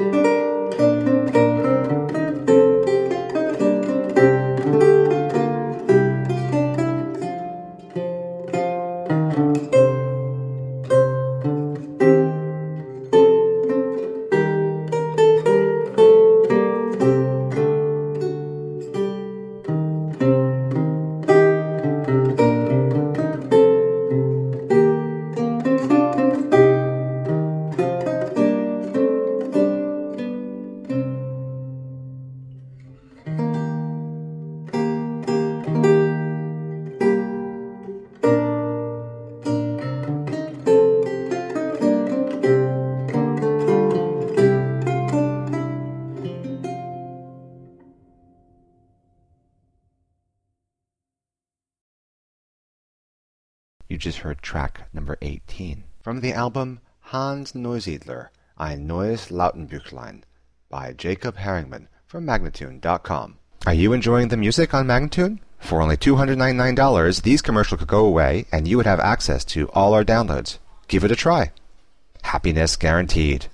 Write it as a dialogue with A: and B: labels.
A: You just heard track number 18 from the album Hans Neusiedler, Ein neues Lautenbüchlein by Jacob Herringman from Magnatune.com. Are you enjoying the music on Magnatune? For only $299, these commercials could go away and you would have access to all our downloads. Give it a try. Happiness guaranteed.